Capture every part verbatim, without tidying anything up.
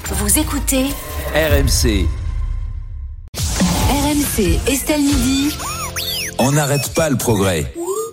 Vous écoutez R M C. R M C, Estelle Midi. On n'arrête pas le progrès.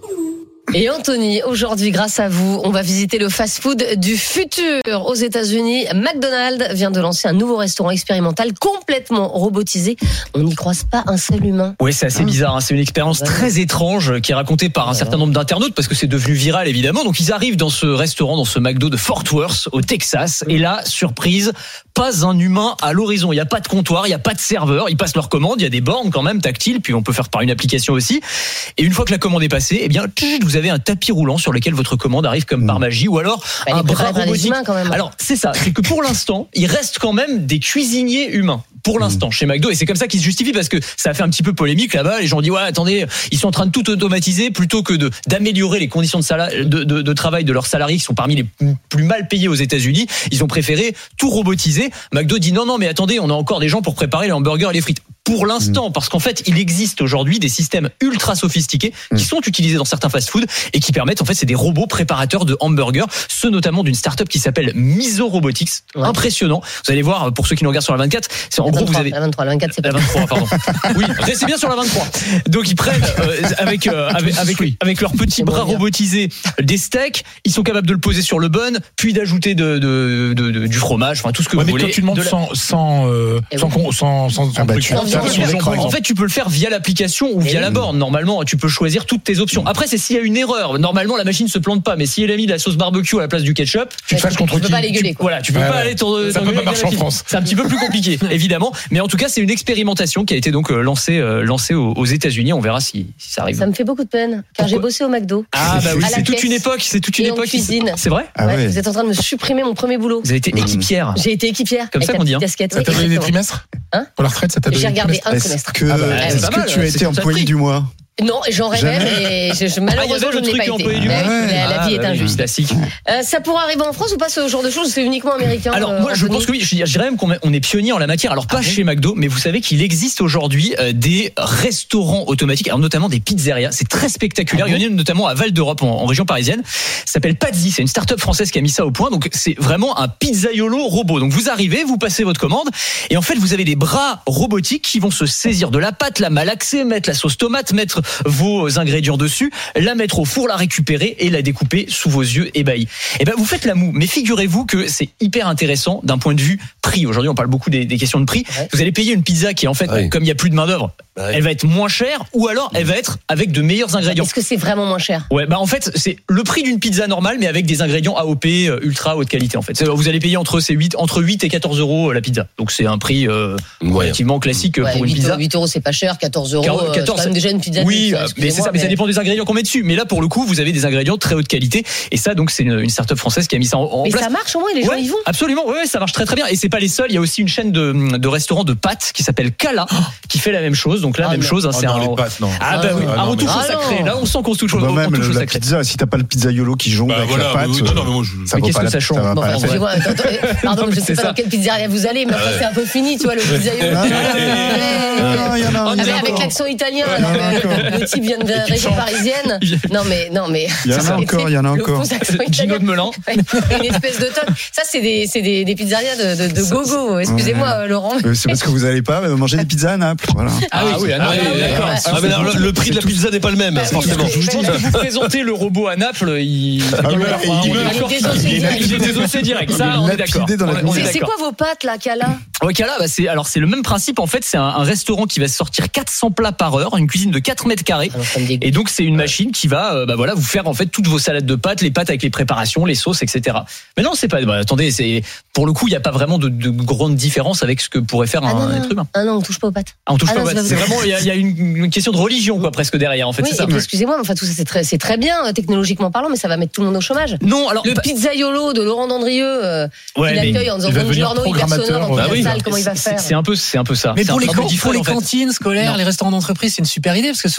Et Anthony, aujourd'hui, grâce à vous, on va visiter le fast-food du futur aux États-Unis. McDonald's vient de lancer un nouveau restaurant expérimental complètement robotisé. On n'y croise pas un seul humain. Oui, c'est assez bizarre. Hein. C'est une expérience ouais. très étrange qui est racontée par un ouais. certain nombre d'internautes parce que c'est devenu viral, évidemment. Donc, ils arrivent dans ce restaurant, dans ce McDo de Fort Worth, au Texas. Et là, surprise, pas un humain à l'horizon. Il n'y a pas de comptoir, il n'y a pas de serveur. Ils passent leur commande. Il y a des bornes quand même tactiles. Puis, on peut faire par une application aussi. Et une fois que la commande est passée, eh bien, vous avez un tapis roulant sur lequel votre commande arrive comme par magie, ou alors bah, un bras robotique. Quand même. Alors c'est ça, c'est que pour l'instant, il reste quand même des cuisiniers humains. Pour l'instant, mmh. chez McDo, et c'est comme ça qu'ils se justifient parce que ça a fait un petit peu polémique là-bas. Les gens ont dit ouais, attendez, ils sont en train de tout automatiser plutôt que de d'améliorer les conditions de, sala- de, de, de travail de leurs salariés qui sont parmi les plus mal payés aux États-Unis. Ils ont préféré tout robotiser. McDo dit non, non, mais attendez, on a encore des gens pour préparer les hamburgers et les frites. Pour l'instant, mmh. parce qu'en fait, il existe aujourd'hui des systèmes ultra sophistiqués mmh. qui sont utilisés dans certains fast-food et qui permettent, en fait, c'est des robots préparateurs de hamburgers, ceux notamment d'une start-up qui s'appelle Miso Robotics. Ouais. Impressionnant. Vous allez voir, pour ceux qui nous regardent sur la vingt-quatre, c'est en la gros, vingt-trois, vous avez la vingt-trois, la vingt-quatre, c'est pas la vingt-trois, pardon. Oui, restez bien sur la vingt-trois. Donc ils prennent euh, avec euh, avec avec, oui. avec leurs petits bras robotisés des steaks, ils sont capables de le poser sur le bun, puis d'ajouter de, de, de, de du fromage, enfin tout ce que ouais, vous mais voulez. Quand tu demandes de la... sans sans euh, sans, con, sans sans sans, ah bah, truc. tu, en fait, tu peux le faire via l'application ou via et la oui. borne. Normalement, tu peux choisir toutes tes options. Après, c'est s'il y a une erreur. Normalement, la machine se plante pas, mais si elle a mis de la sauce barbecue à la place du ketchup, tu te fasses contre qui ? Tu peux pas aller gueuler. Quoi. Voilà, tu peux ouais, pas ouais. aller t'en, ça t'en peut pas marcher en France. C'est un petit peu plus compliqué, évidemment. Mais en tout cas, c'est une expérimentation qui a été donc lancée euh, lancée aux, aux États-Unis. On verra si, si ça arrive. Ça me fait beaucoup de peine, car Pourquoi j'ai bossé au McDo. Ah bah oui, c'est toute une époque. C'est toute une époque. Cuisine. C'est vrai. Ah ouais. Vous êtes en train de me supprimer mon premier boulot. Vous avez été équipière. J'ai été équipière. Comme ça qu'on dit. Ça t'a donné des trimestres ? Hein ? Pour la retraite, ça t'a donné. J'ai regardé un trimestre. Que, ah bah, est-ce est-ce que tu as été employé du mois ? Non, j'en rêvais, mais je, je, malheureusement, ah, je n'ai pas été. Ouais, la, ah, la vie bah, est injuste. Classique. Euh, ça pourra arriver en France ou pas ce genre de choses ? C'est uniquement américain. Alors moi, euh, je pense que oui. Je dirais même qu'on est pionnier en la matière. Alors pas ah, chez McDo, mais vous savez qu'il existe aujourd'hui euh, des restaurants automatiques, alors notamment des pizzerias. C'est très spectaculaire. Ah, il y en a notamment à Val d'Europe, en, en région parisienne. Ça s'appelle Pazzi. C'est une start-up française qui a mis ça au point. Donc c'est vraiment un pizzaiolo robot. Donc vous arrivez, vous passez votre commande, et en fait vous avez des bras robotiques qui vont se saisir de la pâte, la malaxer, mettre la sauce tomate, mettre vos ingrédients dessus, la mettre au four, la récupérer et la découper sous vos yeux ébahis. Et ben vous faites la moue, mais figurez-vous que c'est hyper intéressant d'un point de vue prix. Aujourd'hui, on parle beaucoup des, des questions de prix. Ouais. Vous allez payer une pizza qui est en fait, ouais. comme il y a plus de main d'œuvre, ouais. elle va être moins chère, ou alors elle va être avec de meilleurs ingrédients. Est-ce que c'est vraiment moins cher ? Ouais, bah en fait c'est le prix d'une pizza normale, mais avec des ingrédients A O P ultra haute qualité. En fait, vous allez payer entre c'est huit entre huit et quatorze euros la pizza. Donc c'est un prix euh, ouais. relativement classique ouais, pour une huit, pizza. huit euros, c'est pas cher. quatorze euros, quatorze, c'est quand même déjà une pizza. Oui, pizza, mais c'est ça, mais ça dépend des ingrédients qu'on met dessus. Mais là, pour le coup, vous avez des ingrédients de très haute qualité. Et ça, donc, c'est une, une start-up française qui a mis ça en, en mais place. Mais ça marche au moins, les gens ouais, y vont. Absolument, ouais, ça marche très très bien. Et c'est pas les seuls. Il y a aussi une chaîne de, de restaurants de pâtes qui s'appelle Cala, oh. qui fait la même chose. Donc là, ah même non. chose. Hein, oh c'est non, un. Les pâtes, non. Ah bah oui, ah, on touche au sacré. Là, on sent qu'on se touche au sacré. Même la pizza, si t'as pas le pizzaiolo qui jongle avec la pâte, ça vaut pas la peine. Pardon, je sais pas dans quelle pizzeria vous allez, mais après c'est un peu fini, tu vois, le pizzaiolo. Avec l'accent italien, le type vient de la région parisienne. Non mais non mais. Il y en a encore, il y en a encore. Gino de Melun. Une espèce de toc. Ça c'est des c'est des des pizzerias de de gogo. Excusez-moi Laurent. C'est parce que vous allez pas manger des pizzas à Naples, voilà. Ah oui, d'accord. Le prix de la pizza n'est pas le même, forcément. Je pense que vous présentez le robot à Naples, il il est désossé direct. Ça, on est d'accord. C'est quoi vos pâtes là, Cala ? Ouais, Cala, bah c'est alors c'est le même principe en fait. C'est un, un restaurant qui va sortir quatre cents plats par heure, une cuisine de quatre mètres carrés. Alors, et donc c'est une machine qui va, euh, bah voilà, vous faire en fait toutes vos salades de pâtes, les pâtes avec les préparations, les sauces, et cetera. Mais non, c'est pas. Bah, attendez, c'est pour le coup, il y a pas vraiment de, de grande différence avec ce que pourrait faire ah un non, être humain. Ah non, on touche pas aux pâtes. Ah, on touche ah pas non, aux pâtes. C'est vraiment, il y a, il y a une, une question de religion quoi presque derrière en fait. Oui, c'est ça. Et puis, excusez-moi, mais enfin tout ça c'est très, c'est très bien technologiquement parlant, mais ça va mettre tout le monde au chômage. Non, alors le pizzaiolo de Laurent Dandrieux, euh, ouais, il accueille en disant bonjour, hyper sonore dans la salle, comment il va faire ? C'est un peu, c'est un peu ça. Mais pour les, pour les cantines scolaires, les restaurants d'entreprise, c'est une super idée parce que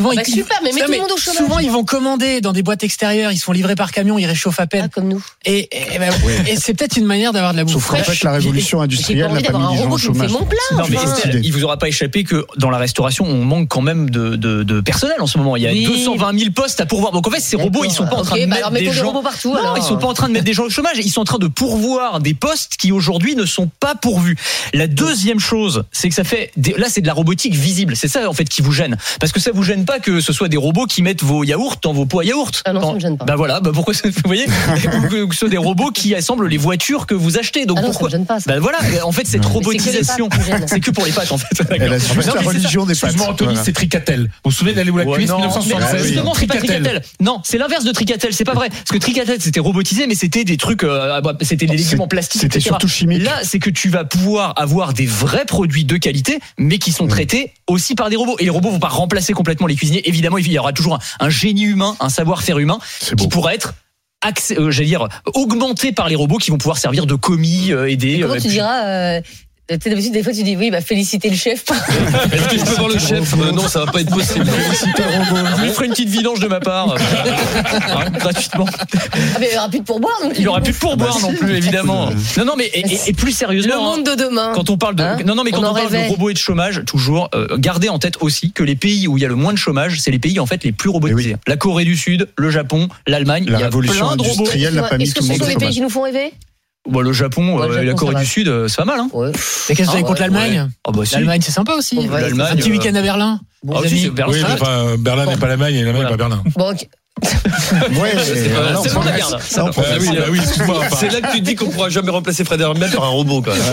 souvent, ah bah ils, super, mais mets non, tout le monde au chômage. Souvent, ils vont commander dans des boîtes extérieures, ils se font livrer par camion, ils réchauffent à peine. Ah, comme nous. Et, et, ben, oui. et c'est peut-être une manière d'avoir de la bouffe. Sauf qu'en fait, la révolution industrielle n'a pas mis les gens au chômage. Mon plat, non, mais enfin. Estelle, il vous aura pas échappé que dans la restauration, on manque quand même de, de, de personnel en ce moment. Il y a oui. deux cent vingt mille postes à pourvoir. Donc en fait, ces D'accord. robots, ils sont pas en train okay, de bah mettre alors, des gens. gens. Des robots partout. Non, alors. ils sont pas en train de mettre des gens au chômage. Ils sont en train de pourvoir des postes qui aujourd'hui ne sont pas pourvus. La deuxième chose, c'est que ça fait des... là, c'est de la robotique visible. C'est ça en fait qui vous gêne, parce que ça vous gêne pas que ce soit des robots qui mettent vos yaourts dans vos pots à yaourt. Ah non, dans... ça me gêne pas. Bah voilà. Bah pourquoi vous voyez que ce soit des robots qui assemblent les voitures que vous achetez. Donc ah non, pourquoi ça me gêne pas, ça. Bah voilà. En fait, cette robotisation, c'est que, c'est que pour les pâtes en fait. Elle a juste la religion des pâtes. Excuse-moi, Anthony, Voilà. c'est Tricatel. Vous vous souvenez d'aller où la Ouais, cuisse non, mille neuf cent soixante-seize? mais justement, c'est pas Tricatel. Tricatel. Non, c'est l'inverse de Tricatel. C'est pas vrai. Parce que Tricatel, c'était robotisé, mais c'était des trucs, euh, c'était des légumes en plastique. C'était et cetera. surtout chimique. Là, c'est que tu vas pouvoir avoir des vrais produits de qualité, mais qui sont traités aussi par des robots. Et les robots vont pas remplacer complètement les cuisiniers. Évidemment, il y aura toujours un, un génie humain, un savoir-faire humain, qui pourra être accès, euh, j'allais dire, augmenté par les robots qui vont pouvoir servir de commis, euh, aider. Et comment euh, tu puis... diras euh... D'habitude, des fois, tu dis oui, bah féliciter le chef. Est-ce que je peux voir le chef? euh, Non, ça va pas être possible. Féliciter le robot. Je lui ferai une petite vidange de ma part, hein, gratuitement. Ah, mais il n'y aura plus de pourboire. Donc Il n'y aura plus de pourboire Ah bah non si. plus, évidemment. Non, non, mais et, et- et plus Le sérieusement. monde de demain. Quand on parle de Hein non non mais quand On on, en parle rêvait. de robots et de chômage, toujours euh, gardez en tête aussi que les pays où il y a le moins de chômage, c'est les pays en fait les plus robotisés. La Corée du Sud, le Japon, l'Allemagne, La il y a révolution plein de robots. industrielle n'a pas mis Est-ce que tout le ce monde sont au les pays chômage. qui nous font rêver? Bon, le Japon Ouais, euh, le et la Japon, Corée ça du va. Sud, euh, c'est pas mal hein. Ouais. Mais qu'est-ce que vous avez Ah, contre ouais, l'Allemagne? Ah bah si. L'Allemagne, c'est sympa aussi. Ouais, L'Allemagne, Un petit euh, week-end à Berlin. Ah oui, c'est Berlin. Oui, mais enfin, Berlin n'est pas l'Allemagne et l'Allemagne n'est pas Berlin. Bon, ok. Ouais, C'est pas- alors, c'est ça bon, la progresse. garde. Ça, on Ah progresse. oui, bah oui, excuse-moi. enfin. C'est là que tu te dis qu'on pourra jamais remplacer Fred Hermel par un robot, quand même.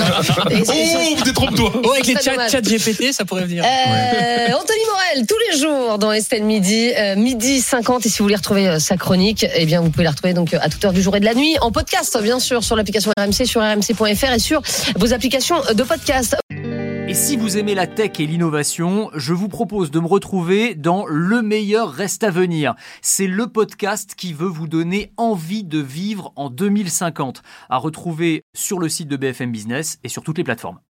Et c'est- Oh, vous détrompe-toi. Oh, avec les C'est chats, dommage. chats G P T, ça pourrait venir. Euh, Anthony Morel, tous les jours dans Estelle Midi, euh, midi cinquante. Et si vous voulez retrouver euh, sa chronique, eh bien, vous pouvez la retrouver donc euh, à toute heure du jour et de la nuit en podcast, bien sûr, sur l'application R M C, sur r m c point f r et sur vos applications de podcast. Et si vous aimez la tech et l'innovation, je vous propose de me retrouver dans Le meilleur reste à venir. C'est le podcast qui veut vous donner envie de vivre en deux mille cinquante. À retrouver sur le site de B F M Business et sur toutes les plateformes.